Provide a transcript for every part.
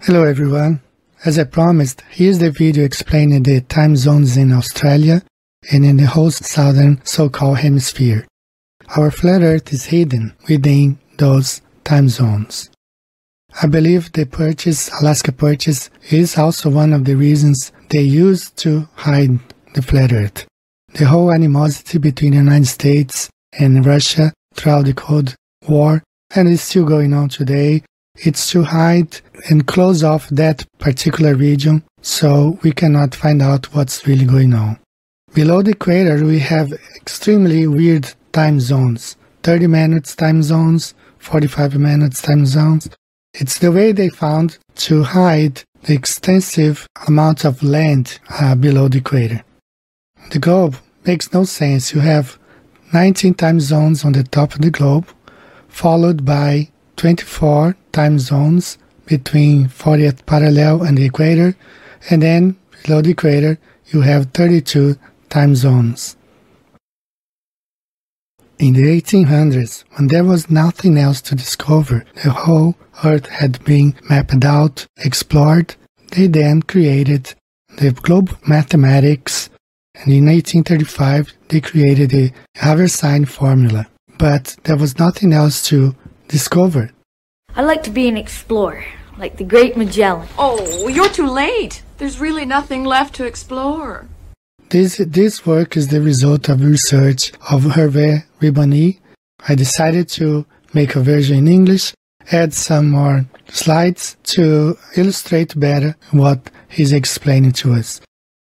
Hello everyone. As I promised, here's the video explaining the time zones in Australia and in the whole southern so-called hemisphere. Our flat Earth is hidden within those time zones. I believe the Alaska Purchase is also one of the reasons they use to hide the flat Earth. The whole animosity between the United States and Russia throughout the Cold War, and it's still going on today, it's to hide and close off that particular region so we cannot find out what's really going on. Below the equator we have extremely weird time zones, 30 minutes time zones, 45 minutes time zones. It's the way they found to hide the extensive amount of land below the equator. The globe makes no sense. You have 19 time zones on the top of the globe, followed by 24 time zones between 40th parallel and the equator, and then below the equator you have 32 time zones. In the 1800s, when there was nothing else to discover, the whole Earth had been mapped out, explored, they then created the globe mathematics, and in 1835 they created the Haversine formula. But there was nothing else to discover. I'd like to be an explorer, like the great Magellan. Oh, you're too late. There's really nothing left to explore. This work is the result of research of Hervé Ribony. I decided to make a version in English, add some more slides to illustrate better what he's explaining to us.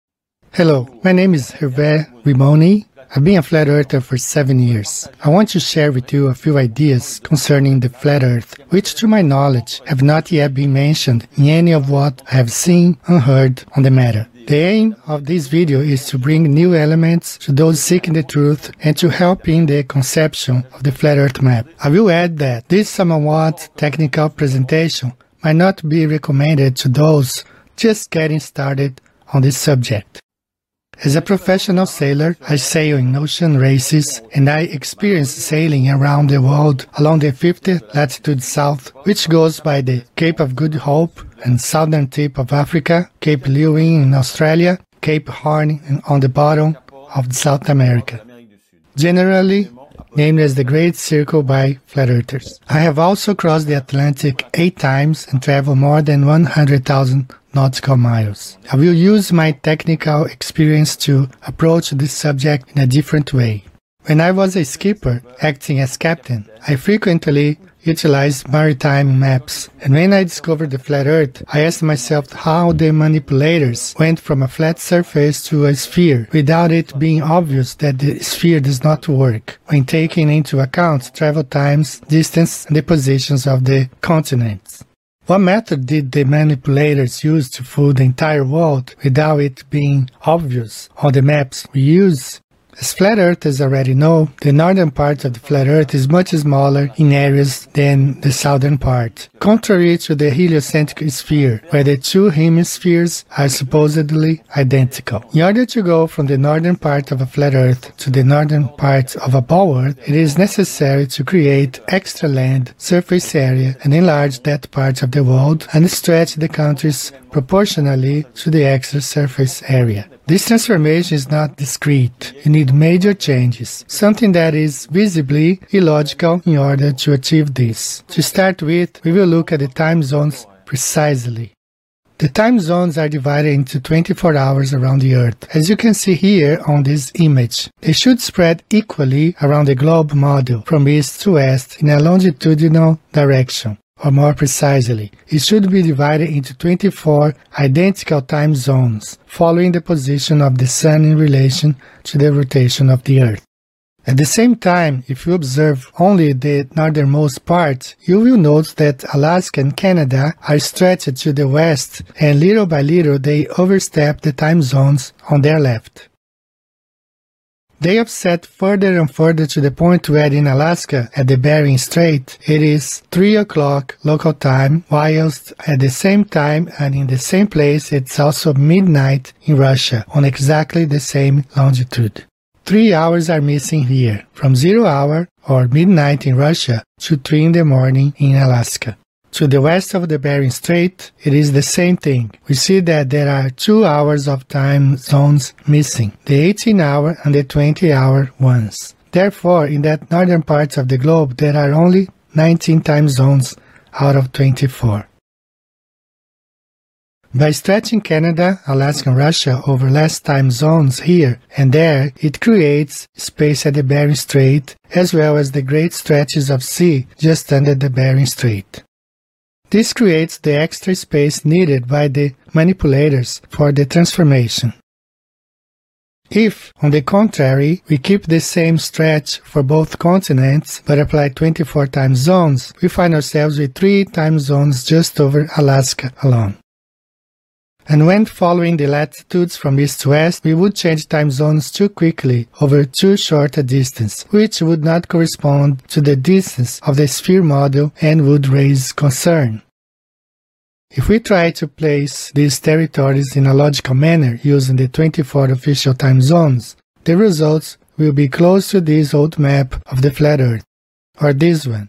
Hello, my name is Hervé Ribony. I've been a flat earther for 7 years. I want to share with you a few ideas concerning the flat earth, which to my knowledge have not yet been mentioned in any of what I have seen and heard on the matter. The aim of this video is to bring new elements to those seeking the truth and to help in the conception of the flat earth map. I will add that this somewhat technical presentation might not be recommended to those just getting started on this subject. As a professional sailor, I sail in ocean races, and I experience sailing around the world along the 50th latitude south, which goes by the Cape of Good Hope and southern tip of Africa, Cape Leeuwin in Australia, Cape Horn on the bottom of South America, generally named as the Great Circle by flat earthers. I have also crossed the Atlantic 8 times and traveled more than 100,000 nautical miles. I will use my technical experience to approach this subject in a different way. When I was a skipper, acting as captain, I frequently utilized maritime maps, and when I discovered the flat Earth, I asked myself how the manipulators went from a flat surface to a sphere without it being obvious that the sphere does not work, when taking into account travel times, distance, and the positions of the continents. What method did the manipulators use to fool the entire world without it being obvious on the maps we use? As flat earthers already know, the northern part of the flat Earth is much smaller in areas than the southern part, contrary to the heliocentric sphere, where the two hemispheres are supposedly identical. In order to go from the northern part of a flat Earth to the northern part of a ball Earth, it is necessary to create extra land, surface area, and enlarge that part of the world and stretch the countries proportionally to the extra surface area. This transformation is not discrete. You need major changes, something that is visibly illogical in order to achieve this. To start with, we will look at the time zones precisely. The time zones are divided into 24 hours around the Earth, as you can see here on this image. They should spread equally around the globe model from east to west in a longitudinal direction. Or more precisely, it should be divided into 24 identical time zones, following the position of the Sun in relation to the rotation of the Earth. At the same time, if you observe only the northernmost part, you will note that Alaska and Canada are stretched to the west, and little by little they overstep the time zones on their left. They offset further and further to the point where in Alaska, at the Bering Strait, it is 3 o'clock local time, whilst at the same time and in the same place it's also midnight in Russia, on exactly the same longitude. 3 hours are missing here, from 0 hour or midnight in Russia to 3 in the morning in Alaska. To the west of the Bering Strait, it is the same thing. We see that there are 2 hours of time zones missing, the 18-hour and the 20-hour ones. Therefore, in that northern parts of the globe, there are only 19 time zones out of 24. By stretching Canada, Alaska and Russia over less time zones here and there, it creates space at the Bering Strait, as well as the great stretches of sea just under the Bering Strait. This creates the extra space needed by the manipulators for the transformation. If, on the contrary, we keep the same stretch for both continents but apply 24 time zones, we find ourselves with 3 time zones just over Alaska alone. And when following the latitudes from east to west, we would change time zones too quickly over too short a distance, which would not correspond to the distance of the sphere model and would raise concern. If we try to place these territories in a logical manner using the 24 official time zones, the results will be close to this old map of the flat Earth, or this one.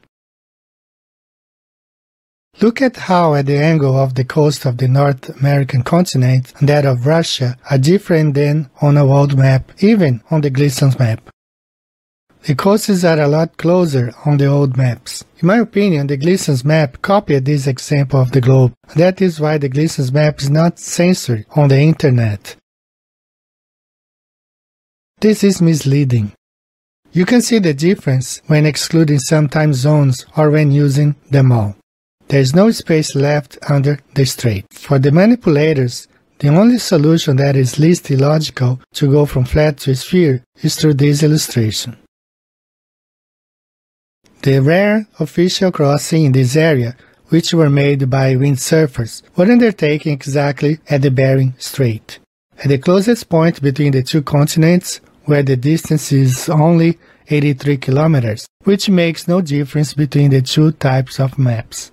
Look at how at the angle of the coast of the North American continent and that of Russia are different than on a world map, even on the Gleason's map. The coasts are a lot closer on the old maps. In my opinion, the Gleason's map copied this example of the globe. That is why the Gleason's map is not censored on the internet. This is misleading. You can see the difference when excluding some time zones or when using them all. There is no space left under the strait. For the manipulators, the only solution that is least illogical to go from flat to sphere is through this illustration. The rare official crossing in this area, which were made by windsurfers, were undertaken exactly at the Bering Strait, at the closest point between the 2 continents, where the distance is only 83 kilometers, which makes no difference between the 2 types of maps.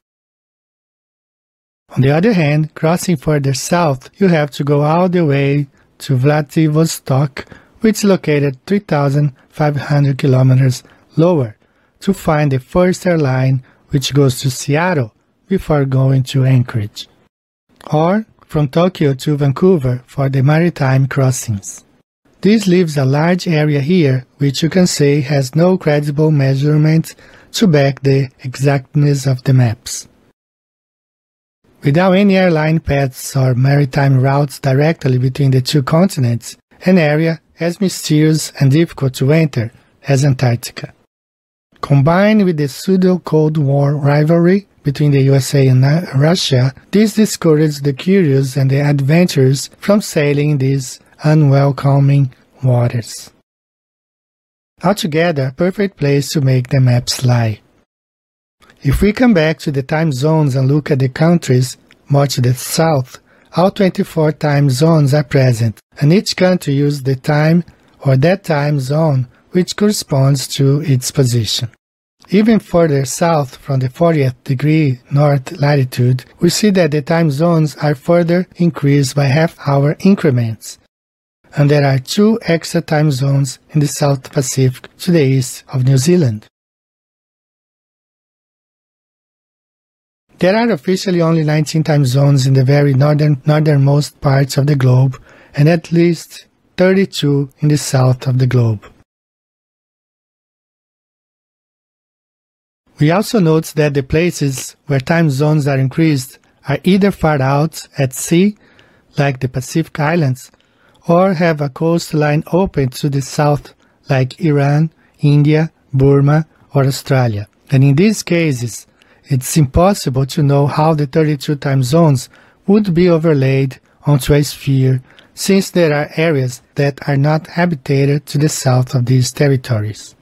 On the other hand, crossing further south, you have to go all the way to Vladivostok, which is located 3,500 kilometers lower, to find the first airline which goes to Seattle before going to Anchorage, or from Tokyo to Vancouver for the maritime crossings. This leaves a large area here which you can say has no credible measurements to back the exactness of the maps. Without any airline paths or maritime routes directly between the 2 continents, an area as mysterious and difficult to enter as Antarctica. Combined with the pseudo-Cold War rivalry between the USA and Russia, this discouraged the curious and the adventurous from sailing these unwelcoming waters. Altogether, a perfect place to make the maps lie. If we come back to the time zones and look at the countries more to the south, all 24 time zones are present, and each country uses the time or that time zone which corresponds to its position. Even further south from the 40th degree north latitude, we see that the time zones are further increased by half-hour increments, and there are 2 extra time zones in the South Pacific to the east of New Zealand. There are officially only 19 time zones in the very northernmost parts of the globe, and at least 32 in the south of the globe. We also note that the places where time zones are increased are either far out at sea, like the Pacific Islands, or have a coastline open to the south, like Iran, India, Burma, or Australia. And in these cases, it's impossible to know how the 32 time zones would be overlaid onto a sphere, since there are areas that are not habitated to the south of these territories.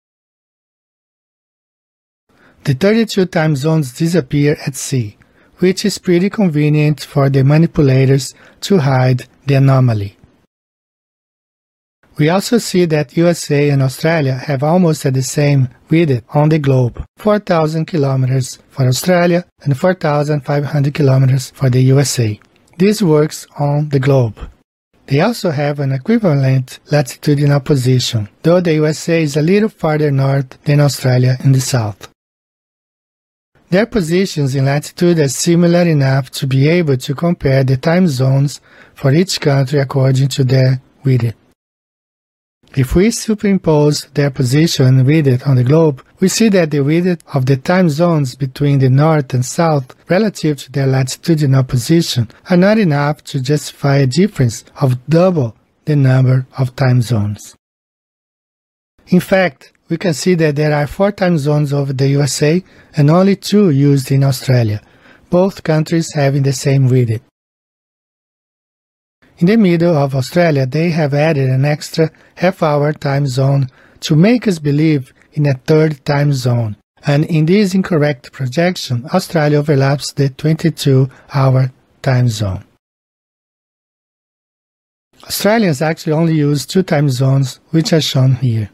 The 32 time zones disappear at sea, which is pretty convenient for the manipulators to hide the anomaly. We also see that USA and Australia have almost the same width on the globe, 4,000 kilometers for Australia and 4,500 kilometers for the USA. This works on the globe. They also have an equivalent latitudinal position, though the USA is a little farther north than Australia in the south. Their positions in latitude are similar enough to be able to compare the time zones for each country according to their width. If we superimpose their position and width on the globe, we see that the width of the time zones between the north and south relative to their latitudinal position are not enough to justify a difference of double the number of time zones. In fact, we can see that there are 4 time zones over the USA and only 2 used in Australia, both countries having the same width. In the middle of Australia, they have added an extra half-hour time zone to make us believe in a third time zone, and in this incorrect projection, Australia overlaps the 22-hour time zone. Australians actually only use 2 time zones, which are shown here.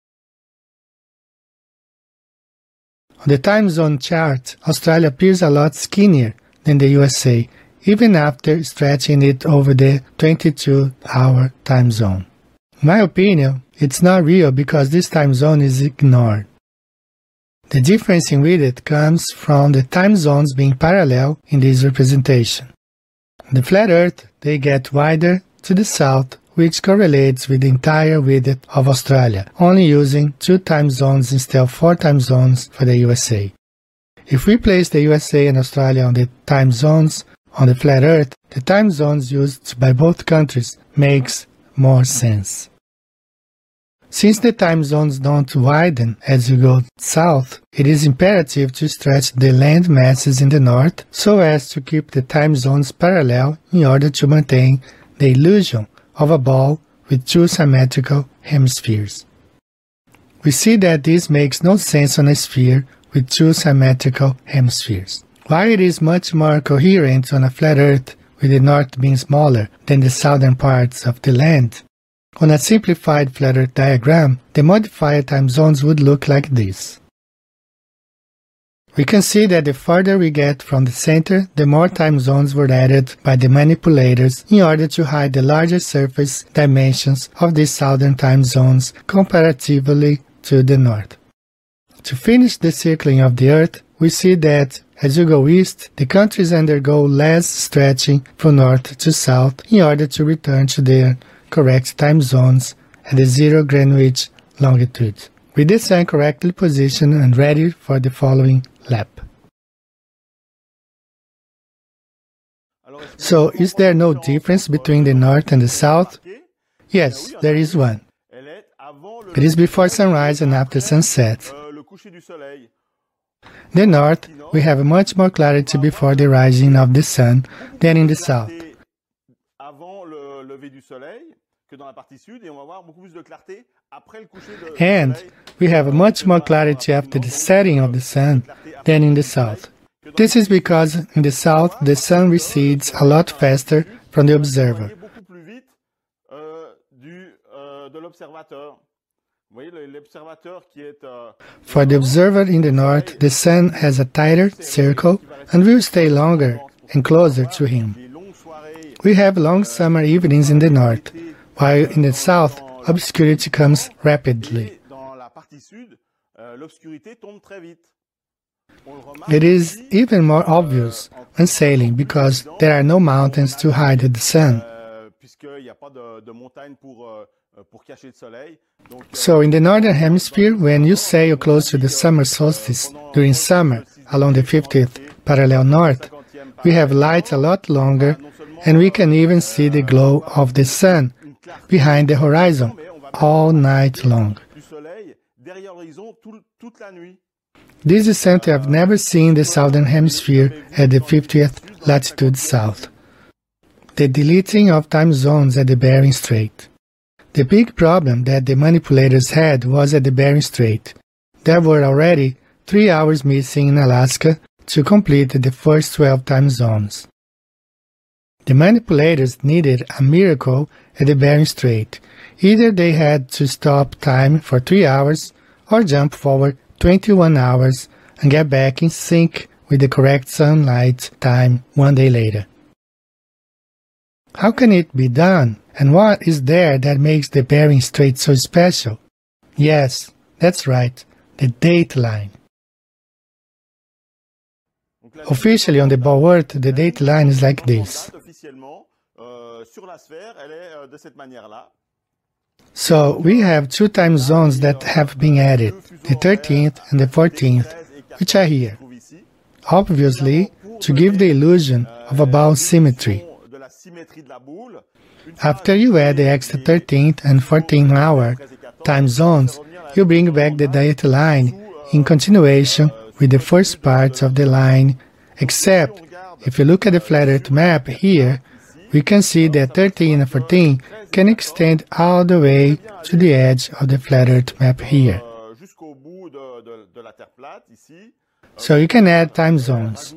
On the time zone chart, Australia appears a lot skinnier than the USA, even after stretching it over the 22-hour time zone. In my opinion, it's not real because this time zone is ignored. The difference in width comes from the time zones being parallel in this representation. On the flat Earth, they get wider to the south, which correlates with the entire width of Australia, only using 2 time zones instead of 4 time zones for the USA. If we place the USA and Australia on the time zones on the flat Earth, the time zones used by both countries makes more sense. Since the time zones don't widen as you go south, it is imperative to stretch the land masses in the north so as to keep the time zones parallel in order to maintain the illusion of a ball with 2 symmetrical hemispheres. We see that this makes no sense on a sphere with 2 symmetrical hemispheres. While it is much more coherent on a flat Earth with the north being smaller than the southern parts of the land, on a simplified flat Earth diagram, the modified time zones would look like this. We can see that the further we get from the center, the more time zones were added by the manipulators in order to hide the larger surface dimensions of the southern time zones comparatively to the north. To finish the circling of the Earth, we see that as you go east, the countries undergo less stretching from north to south in order to return to their correct time zones at the 0 Greenwich longitude, with the sun correctly positioned and ready for the following lap. So, is there no difference between the north and the south? Yes, there is one. It is before sunrise and after sunset. The north, we have much more clarity before the rising of the sun than in the south. And we have much more clarity after the setting of the sun than in the south. This is because in the south the sun recedes a lot faster from the observer. For the observer in the north, the sun has a tighter circle and will stay longer and closer to him. We have long summer evenings in the north, while in the south, obscurity comes rapidly. It is even more obvious when sailing because there are no mountains to hide the sun. So in the northern hemisphere, when you sail close to the summer solstice during summer along the 50th parallel north, we have light a lot longer and we can even see the glow of the sun behind the horizon all night long. This is something I've never seen in the southern hemisphere at the 50th latitude south. The deleting of time zones at the Bering Strait. The big problem that the manipulators had was at the Bering Strait. There were already 3 hours missing in Alaska to complete the first 12 time zones. The manipulators needed a miracle at the Bering Strait. Either they had to stop time for 3 hours or jump forward 21 hours and get back in sync with the correct sunlight time 1 day later. How can it be done? And what is there that makes the Bering Strait so special? Yes, that's right, the dateline. Officially on the ball earth, the date line is like this. So we have two time zones that have been added, the 13th and the 14th, which are here. Obviously, to give the illusion of a ball symmetry. After you add the extra 13th and 14th hour time zones, you bring back the date line in continuation with the first parts of the line, except if you look at the flat earth map here, we can see that 13 and 14 can extend all the way to the edge of the flat earth map here. So you can add time zones.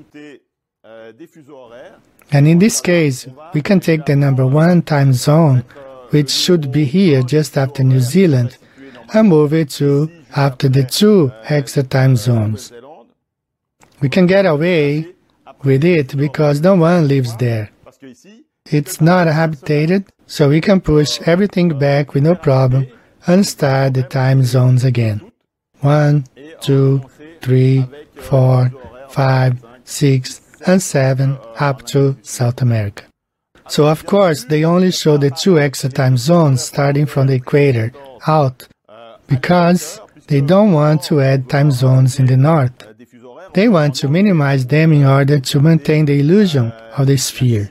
And in this case, we can take the number 1 time zone, which should be here just after New Zealand, and move it to after the 2 extra time zones. We can get away with it because no one lives there. It's not habitated, so we can push everything back with no problem and start the time zones again. 1, 2, 3, 4, 5, 6, and 7 up to South America. So of course they only show the 2 extra time zones starting from the equator out because they don't want to add time zones in the north. They want to minimize them in order to maintain the illusion of the sphere.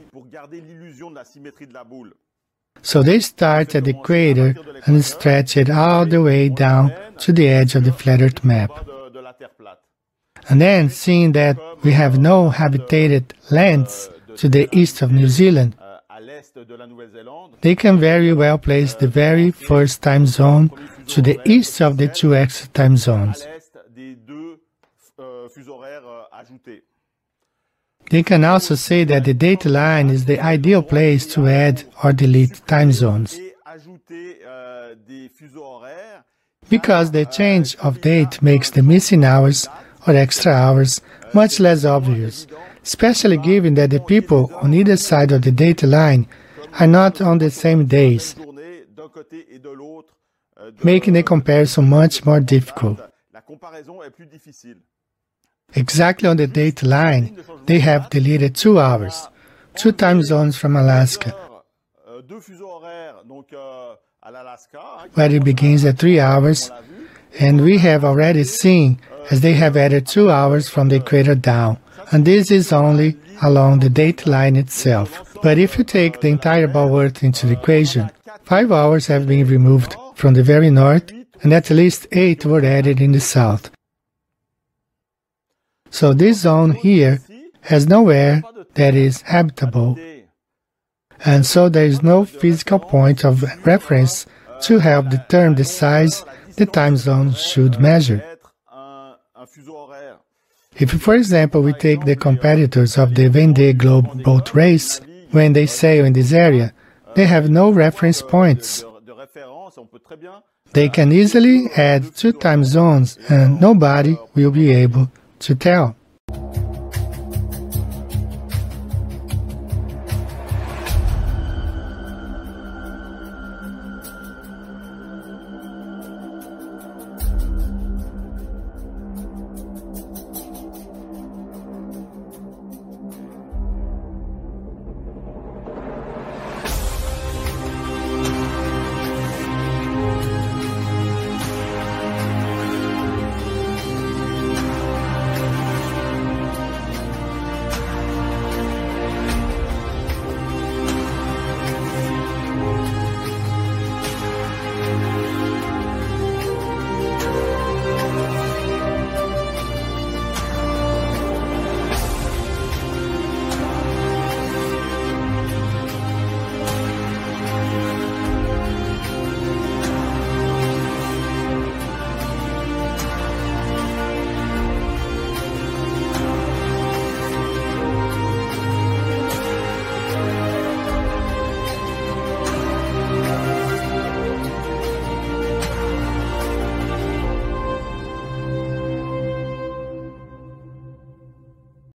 So they start at the equator and stretch it all the way down to the edge of the flat earth map. And then, seeing that we have no habitated lands to the east of New Zealand, they can very well place the very first time zone to the east of the 2 extra time zones. They can also say that the date line is the ideal place to add or delete time zones, because the change of date makes the missing hours or extra hours much less obvious, especially given that the people on either side of the date line are not on the same days, making the comparison much more difficult. Exactly on the date line, they have deleted 2 hours, 2 time zones from Alaska, where it begins at 3 hours, and we have already seen as they have added 2 hours from the equator down, and this is only along the date line itself. But if you take the entire ball earth into the equation, 5 hours have been removed from the very north, and at least 8 were added in the south. So this zone here has nowhere that is habitable, and so there is no physical point of reference to help determine the size the time zone should measure. If, for example, we take the competitors of the Vendée Globe boat race, when they sail in this area, they have no reference points. They can easily add 2 time zones and nobody will be able to tell.